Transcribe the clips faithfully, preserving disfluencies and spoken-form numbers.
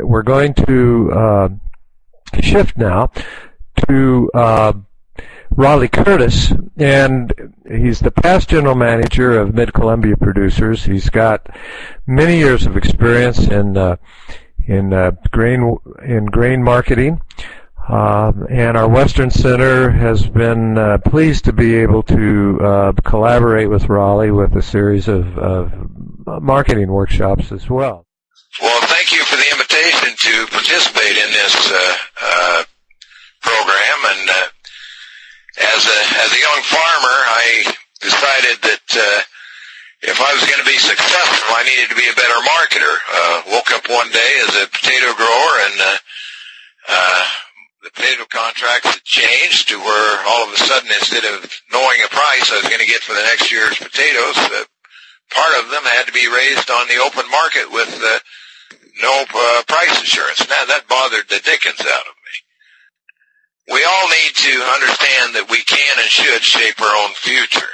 we're going to uh, shift now to uh, Raleigh Curtis, and he's the past general manager of Mid-Columbia Producers. He's got many years of experience in uh, in uh, grain in grain marketing, uh, and our Western Center has been uh, pleased to be able to uh, collaborate with Raleigh with a series of, of marketing workshops as well. Well, thank you for the invitation to participate in this uh, uh, program, and uh, as a as a young farmer, I decided that uh, if I was going to be successful, I needed to be a better marketer. Uh, woke up one day as a potato grower, and uh, uh, the potato contracts had changed to where all of a sudden, instead of knowing a price I was going to get for the next year's potatoes, uh, part of them had to be raised on the open market with uh, no uh, price assurance. Now, that bothered the dickens out of me. We all need to understand that we can and should shape our own future.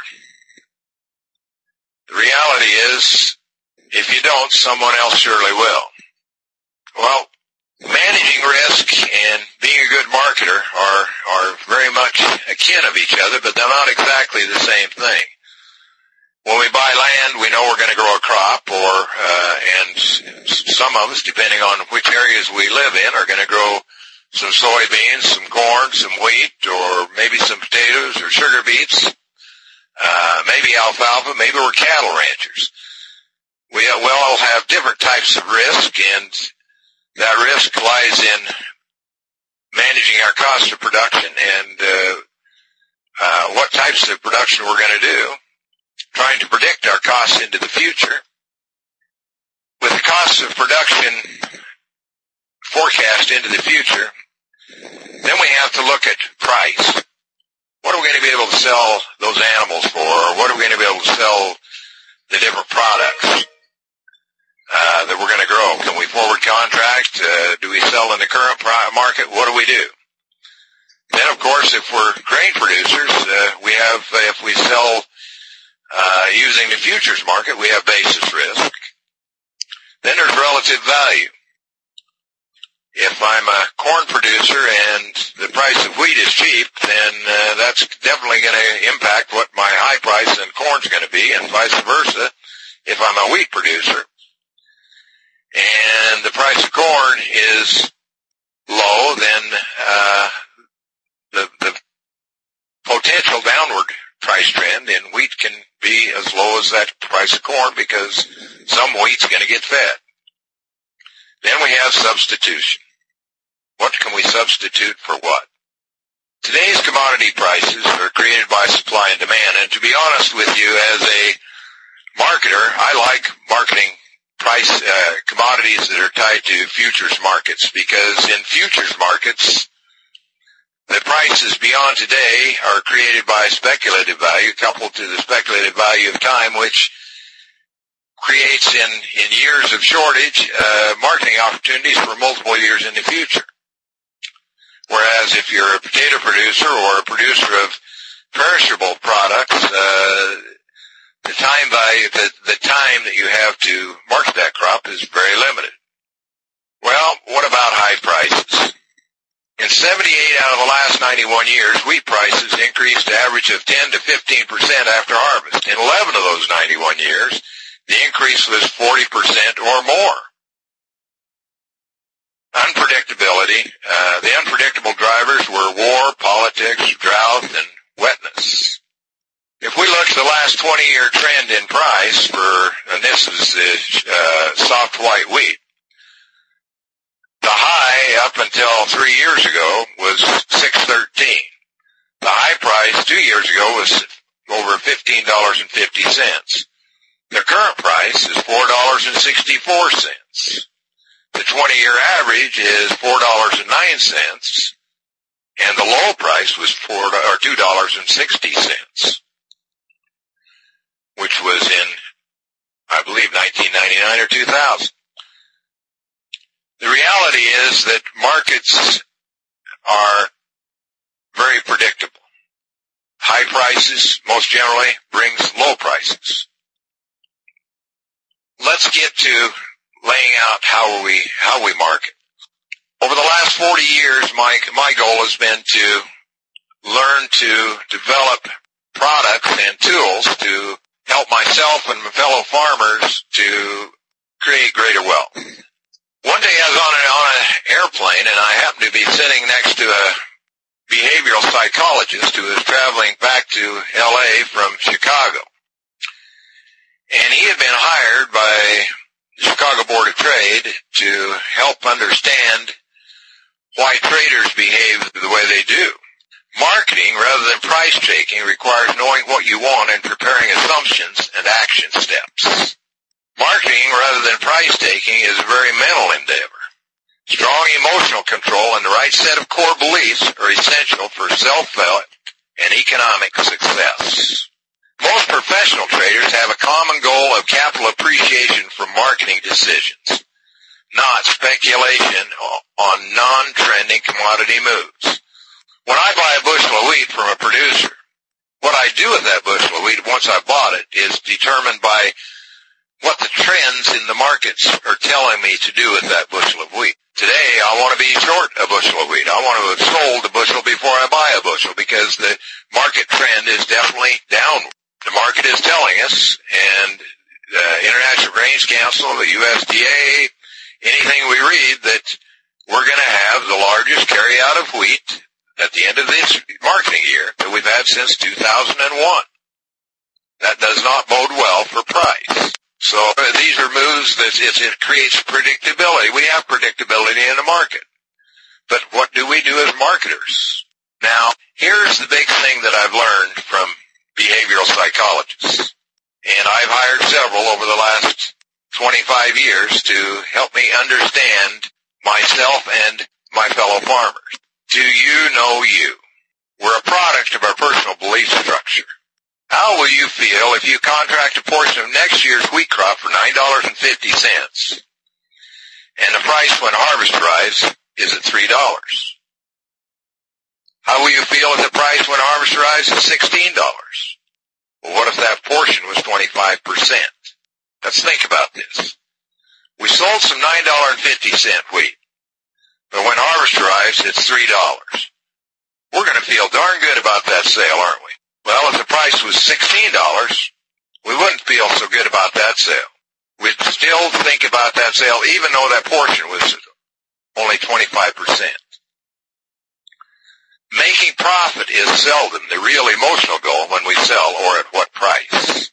The reality is, if you don't, someone else surely will. Well, managing risk and being a good marketer are, are very much akin of each other, but they're not exactly the same thing. When we buy land, we know we're going to grow a crop, or uh, and some of us, depending on which areas we live in, are going to grow some soybeans, some corn, some wheat, or maybe some potatoes or sugar beets, uh, maybe alfalfa, maybe we're cattle ranchers. We, we all have different types of risk, and that risk lies in managing our cost of production and uh, uh, what types of production we're going to do, trying to predict our costs into the future. With the costs of production forecast into the future, then we have to look at price. What are we going to be able to sell those animals for? Or what are we going to be able to sell the different products uh, that we're going to grow? Can we forward contract? Uh, do we sell in the current market? What do we do? Then, of course, if we're grain producers, uh, we have, uh, if we sell uh, using the futures market, we have basis risk. Then there's relative value. If I'm a corn producer and the price of wheat is cheap, then uh, that's definitely going to impact what my high price in corn's going to be, and vice versa if I'm a wheat producer. And the price of corn is low, then uh, the, the potential downward price trend in wheat can be as low as that price of corn, because some wheat's going to get fed. Then we have substitution. What can we substitute for what? Today's commodity prices are created by supply and demand, and to be honest with you, as a marketer, I like marketing price uh, commodities that are tied to futures markets, because in futures markets, the prices beyond today are created by speculative value coupled to the speculative value of time, which creates in, in years of shortage uh, marketing opportunities for multiple years in the future. Whereas if you're a potato producer or a producer of perishable products, uh, the time value, the, the time that you have to market that crop is very limited. Well, what about high prices? In seventy-eight out of the last ninety-one years, wheat prices increased an average of ten to fifteen percent after harvest. In eleven of those ninety-one years, the increase was forty percent or more. Unpredictability. Uh, the unpredictable drivers were war, politics, drought, and wetness. If we look at the last twenty-year trend in price for, and this is the uh, soft white wheat, the high up until three years ago was six thirteen. The high price two years ago was over fifteen dollars and fifty cents. The current price is four dollars and sixty-four cents. The twenty-year average is four dollars and nine cents, and the low price was four or two dollars and sixty cents, which was in, I believe, nineteen ninety-nine or two thousand. The reality is that markets are very predictable. High prices, most generally, brings low prices. Let's get to laying out how we how we market. last forty years, my, my goal has been to learn to develop products and tools to help myself and my fellow farmers to create greater wealth. One day I was on an, on an airplane, and I happened to be sitting next to a behavioral psychologist who was traveling back to L A from Chicago. And he had been hired by the Chicago Board of Trade to help understand why traders behave the way they do. Marketing, rather than price taking, requires knowing what you want and preparing assumptions and action steps. Marketing, rather than price taking, is a very mental endeavor. Strong emotional control and the right set of core beliefs are essential for self-help and economic success. Most professional traders have a common goal of capital appreciation from marketing decisions, not speculation on non-trending commodity moves. When I buy a bushel of wheat from a producer, what I do with that bushel of wheat once I bought it is determined by what the trends in the markets are telling me to do with that bushel of wheat. Today, I want to be short a bushel of wheat. I want to have sold a bushel before I buy a bushel because the market trend is definitely downward. The market is telling us, and the International Grains Council, the U S D A, anything we read, that we're going to have the largest carryout of wheat at the end of this marketing year that we've had since two thousand one. That does not bode well for price. So uh, these are moves that it, it creates predictability. We have predictability in the market. But what do we do as marketers? Now, here's the big thing that I've learned from behavioral psychologists. And I've hired several over the last twenty-five years to help me understand myself and my fellow farmers. Do you know you? We're a product of our personal belief structure. How will you feel if you contract a portion of next year's wheat crop for nine dollars and fifty cents and the price when harvest arrives is at three dollars? How will you feel if the price when harvest arrives is sixteen dollars? Well, what if that portion was twenty-five percent? Let's think about this. We sold some nine dollars and fifty cents wheat, but when harvest arrives, it's three dollars. We're going to feel darn good about that sale, aren't we? Well, if the price was sixteen dollars, we wouldn't feel so good about that sale. We'd still think about that sale even though that portion was only twenty-five percent. Making profit is seldom the real emotional goal when we sell, or at what price.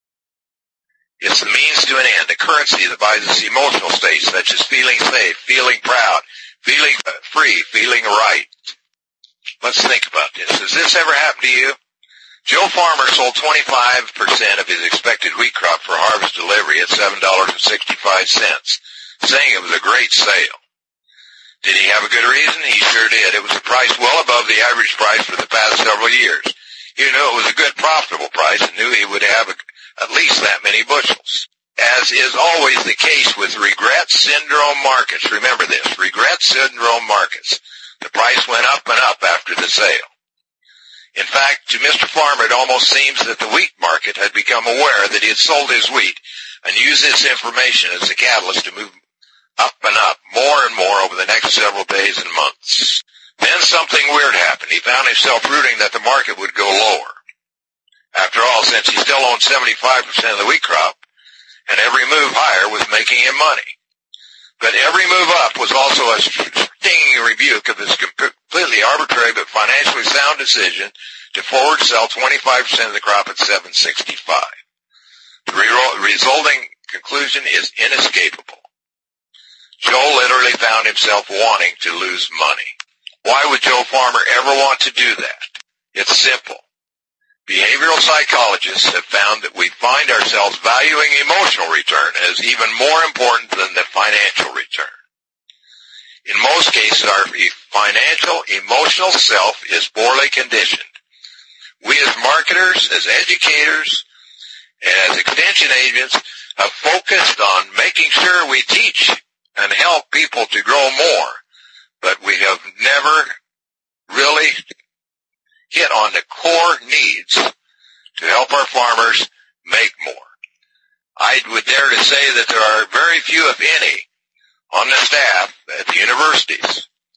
It's the means to an end, a currency that buys us emotional states such as feeling safe, feeling proud, feeling free, feeling right. Let's think about this. Has this ever happened to you? Joe Farmer sold twenty-five percent of his expected wheat crop for harvest delivery at seven dollars and sixty-five cents, saying it was a great sale. Did he have a good reason? He sure did. It was a price well above the average price for the past several years. He knew it was a good, profitable price and knew he would have a, at least that many bushels. As is always the case with regret syndrome markets, remember this, regret syndrome markets, the price went up and up after the sale. In fact, to Mister Farmer, it almost seems that the wheat market had become aware that he had sold his wheat and used this information as a catalyst to move up and up more and more over the next several days and months. Then something weird happened. He found himself rooting that the market would go lower. After all, since he still owned seventy-five percent of the wheat crop, and every move higher was making him money. But every move up was also a stinging rebuke of his completely arbitrary but financially sound decision to forward sell twenty-five percent of the crop at seven sixty-five. The re- resulting conclusion is inescapable. Joe literally found himself wanting to lose money. Why would Joe Farmer ever want to do that? It's simple. Behavioral psychologists have found that we find ourselves valuing emotional return as even more important than the financial return. In most cases, our financial, emotional self is poorly conditioned. We as marketers, as educators, and as extension agents have focused on making sure we teach and help people to grow more, but we have never really hit on the core needs to help our farmers make more. I would dare to say that there are very few, if any, on the staff at the universities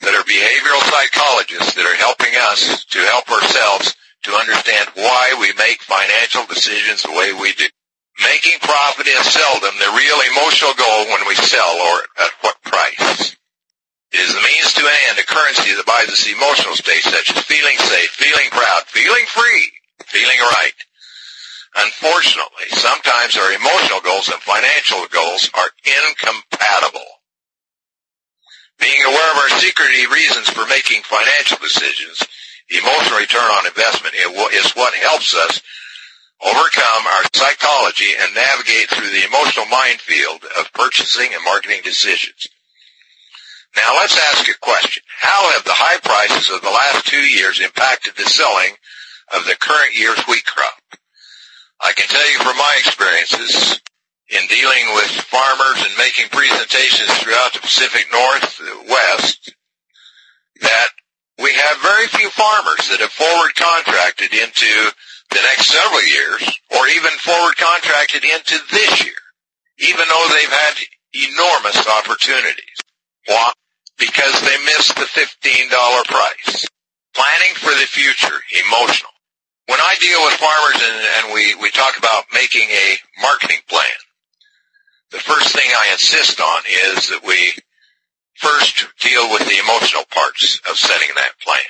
that are behavioral psychologists that are helping us to help ourselves to understand why we make financial decisions the way we do. Making profit is seldom the real emotional goal when we sell, or at what price. It is the means to an end, a currency that buys us emotional states such as feeling safe, feeling proud, feeling free, feeling right. Unfortunately, sometimes our emotional goals and financial goals are incompatible. Being aware of our secretive reasons for making financial decisions, the emotional return on investment is what helps us overcome our psychology and navigate through the emotional minefield of purchasing and marketing decisions. Now let's ask a question. How have the high prices of the last two years impacted the selling of the current year's wheat crop? I can tell you from my experiences in dealing with farmers and making presentations throughout the Pacific Northwest that we have very few farmers that have forward contracted into the next several years, or even forward contracted into this year, even though they've had enormous opportunities. Why? Because they missed the fifteen dollar price. Planning for the future, emotional. When I deal with farmers and, and we, we talk about making a marketing plan, the first thing I insist on is that we first deal with the emotional parts of setting that plan.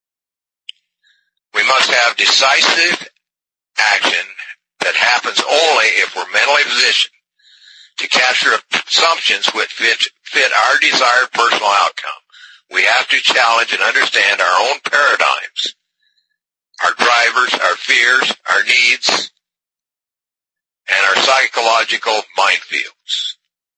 We must have decisive action that happens only if we're mentally positioned to capture assumptions which fit, fit our desired personal outcome. We have to challenge and understand our own paradigms, our drivers, our fears, our needs, and our psychological minefields.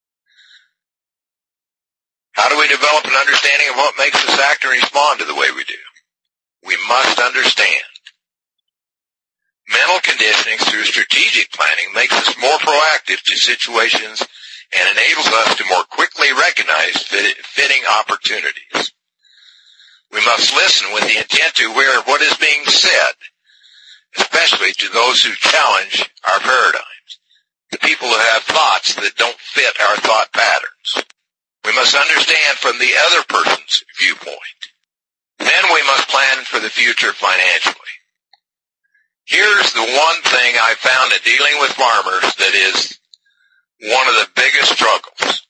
How do we develop an understanding of what makes us act and respond to the way we do? We must understand. Mental conditioning through strategic planning makes us more proactive to situations and enables us to more quickly recognize fit, fitting opportunities. We must listen with the intent to hear what is being said, especially to those who challenge our paradigms, the people who have thoughts that don't fit our thought patterns. We must understand from the other person's viewpoint. Then we must plan for the future financially. Here's the one thing I found in dealing with farmers that is one of the biggest struggles.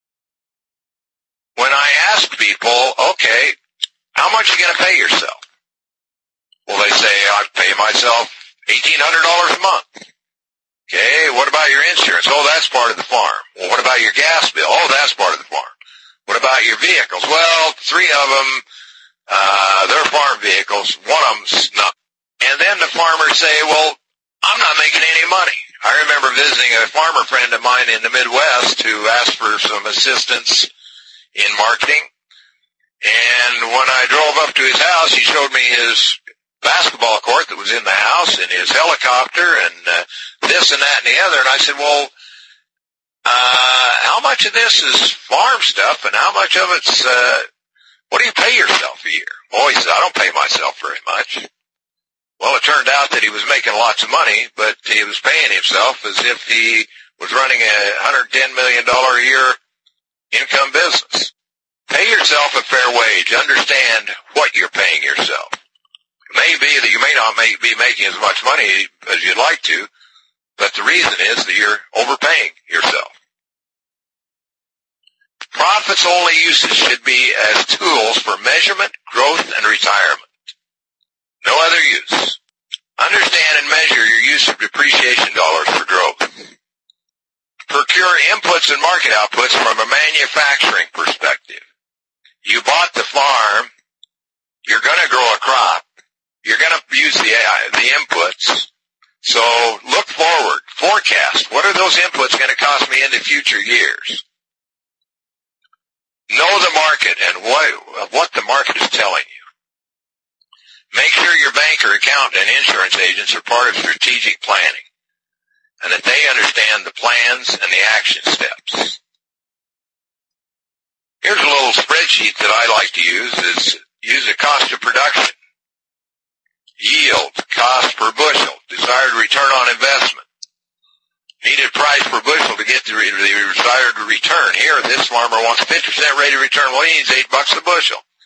When I ask people, okay, how much are you going to pay yourself? Well, they say, I pay myself eighteen hundred dollars a month. Okay, what about your insurance? Oh, that's part of the farm. Well, what about your gas bill? Oh, that's part of the farm. What about your vehicles? Well, three of them, uh, they're farm vehicles. One of them's not. And then the farmers say, well, I'm not making any money. I remember visiting a farmer friend of mine in the Midwest who asked for some assistance in marketing. And when I drove up to his house, he showed me his basketball court that was in the house and his helicopter and uh, this and that and the other. And I said, well, uh, how much of this is farm stuff and how much of it's, uh, what do you pay yourself a year? Oh, he said, I don't pay myself very much. Well, it turned out that he was making lots of money, but he was paying himself as if he was running a one hundred ten million dollars a year income business. Pay yourself a fair wage. Understand what you're paying yourself. It may be that you may not make, be making as much money as you'd like to, but the reason is that you're overpaying yourself. Profits only uses should be as tools for measurement, growth, and retirement. No other use. Understand and measure your use of depreciation dollars for growth. Procure inputs and market outputs from a manufacturing perspective. You bought the farm, you're going to grow a crop, you're going to use the, uh, the inputs, so look forward, forecast. What are those inputs going to cost me in the future years? Know the market and what, what the market is telling you. Make sure your banker, accountant, and insurance agents are part of strategic planning and that they understand the plans and the action steps. Here's a little spreadsheet that I like to use is use a cost of production, yield, cost per bushel, desired return on investment, needed price per bushel to get the, the desired return. Here, this farmer wants a fifty percent rate of return. Well, he needs eight bucks a bushel.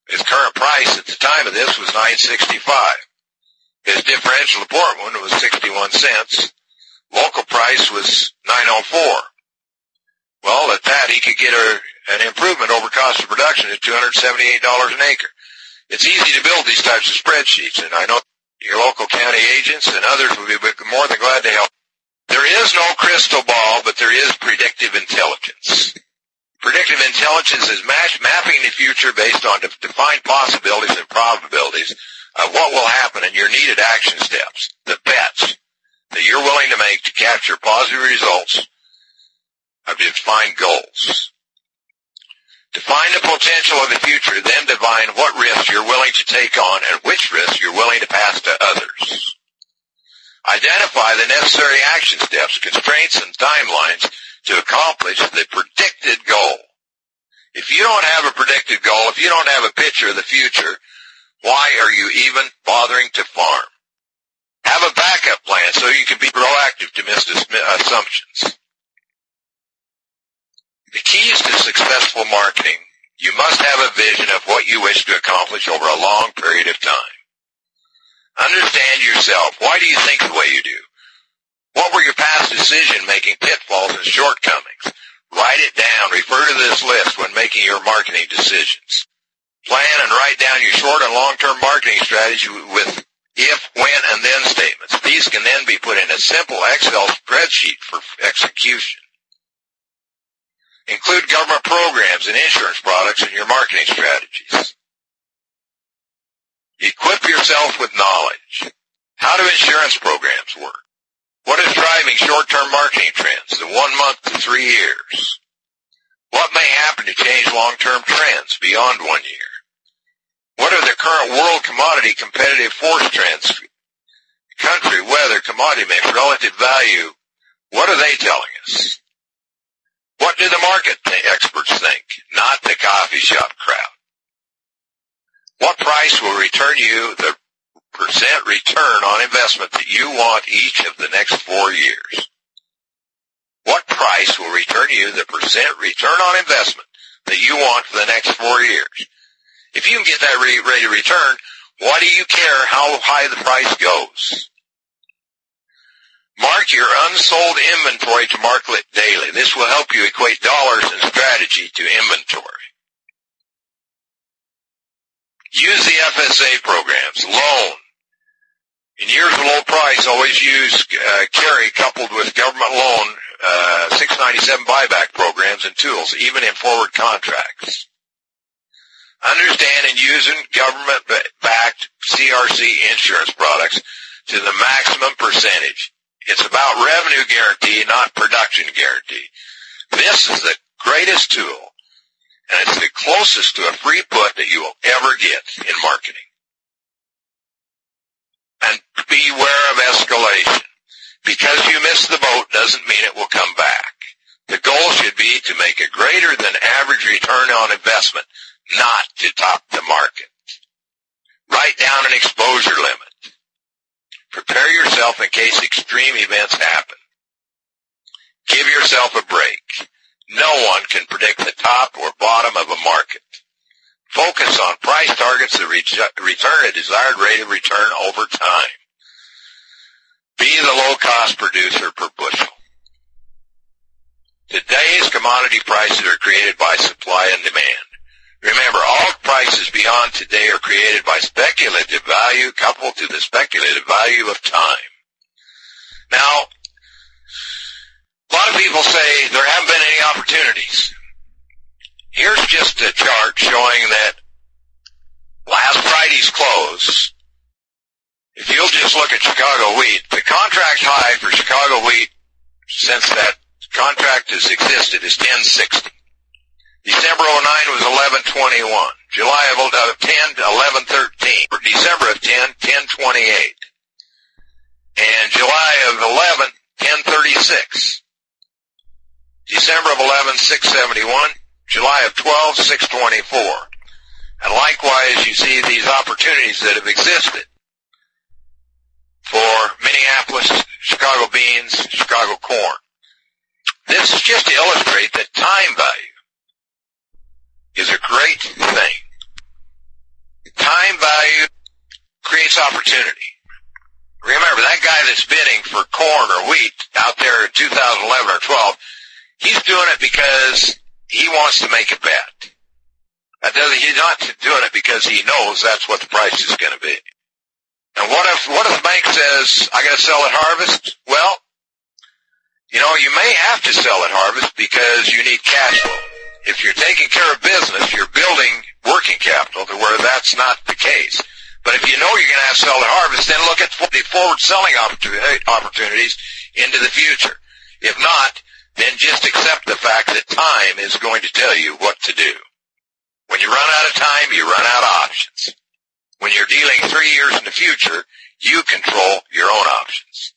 his current price at the time of this was nine sixty-five. His differential to Portland was sixty-one cents. Local price was nine oh four. Well, at that, he could get a, an improvement over cost of production at two hundred seventy-eight dollars an acre. It's easy to build these types of spreadsheets, and I know your local county agents and others will be more than glad to help. There is no crystal ball, but there is predictive intelligence. Predictive intelligence is match, mapping the future based on de- defined possibilities and probabilities of what will happen and your needed action steps, the bets that you're willing to make to capture positive results of defined goals. Define the potential of the future, then define what risks you're willing to take on and which risks you're willing to pass to others. Identify the necessary action steps, constraints, and timelines to accomplish the predicted goal. If you don't have a predicted goal, if you don't have a picture of the future, why are you even bothering to farm? Have a backup plan so you can be proactive to miss assumptions. The keys to successful marketing, you must have a vision of what you wish to accomplish over a long period of time. Understand yourself. Why do you think the way you do? What were your past decision-making pitfalls and shortcomings? Write it down. Refer to this list when making your marketing decisions. Plan and write down your short and long-term marketing strategy with if, when, and then statements. These can then be put in a simple Excel spreadsheet for execution. Include government programs and insurance products in your marketing strategies. Equip yourself with knowledge. How do insurance programs work? What is driving short-term marketing trends, the one month to three years? What may happen to change long-term trends beyond one year? What are the current world commodity competitive force trends? Country, weather, commodity mix, relative value. What are they telling us? What do the market th- experts think, not the coffee shop crowd? What price will return you the percent return on investment that you want each of the next four years? What price will return you the percent return on investment that you want for the next four years? If you can get that re- rate of return, why do you care how high the price goes? Mark your unsold inventory to market daily. This will help you equate dollars and strategy to inventory. Use the F S A programs. Loan. In years of low price, always use uh, carry coupled with government loan, uh, six ninety-seven buyback programs and tools, even in forward contracts. Understand and using government-backed C R C insurance products to the maximum percentage. It's about revenue guarantee, not production guarantee. This is the greatest tool, and it's the closest to a free put that you will ever get in marketing. And beware of escalation. Because you missed the boat doesn't mean it will come back. The goal should be to make a greater than average return on investment, not to top the market. Write down an exposure limit. Prepare yourself in case extreme events happen. Give yourself a break. No one can predict the top or bottom of a market. Focus on price targets that re- return a desired rate of return over time. Be the low-cost producer per bushel. Today's commodity prices are created by supply and demand. Remember, all prices beyond today are created by speculative value coupled to the speculative value of time. Now, a lot of people say there haven't been any opportunities. Here's just a chart showing that last Friday's close, if you'll just look at Chicago wheat, the contract high for Chicago wheat since that contract has existed is ten sixty. December oh nine was eleven twenty-one. July of ten, eleven thirteen. December of ten, ten twenty-eight. And July of eleven, ten thirty-six. December of eleven, six seventy-one. July of twelve, six twenty-four. And likewise, you see these opportunities that have existed for Minneapolis, Chicago beans, Chicago corn. This is just to illustrate that time value is a great thing. creates opportunity. Remember, that guy that's bidding for corn or wheat out there in two thousand eleven or twelve, he's doing it because he wants to make a bet. That doesn't, he's not doing it because he knows that's what the price is going to be. And what if, what if the bank says, I got to sell at harvest? Well, you know, you may have to sell at harvest because you need cash flow. If you're taking care of business, you're building working capital to where that's not the case. But if you know you're going to have to sell at harvest, then look at the forward selling opportunities into the future. If not, then just accept the fact that time is going to tell you what to do. When you run out of time, you run out of options. When you're dealing three years in the future, you control your own options.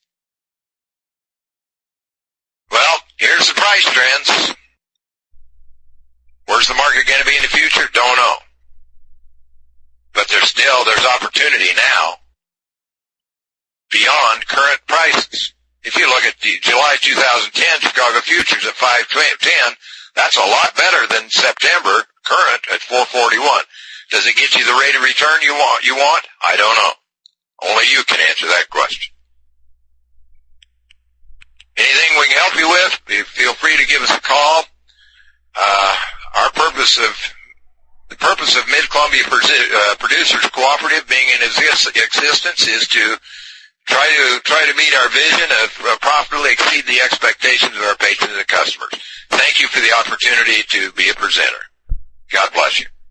Well, here's the price trends. Where's the market going to be in the future? Don't know. But there's still, there's opportunity now beyond current prices. If you look at the July two thousand ten Chicago futures at five ten, that's a lot better than September current at four forty-one. Does it get you the rate of return you want? You want? I don't know. Only you can answer that question. Anything we can help you with, feel free to give us a call. Uh, our purpose of, the purpose of Mid-Columbia uh, Producers Cooperative being in existence is to try to, try to meet our vision of uh, profitably exceed the expectations of our patrons and customers. Thank you for the opportunity to be a presenter. God bless you.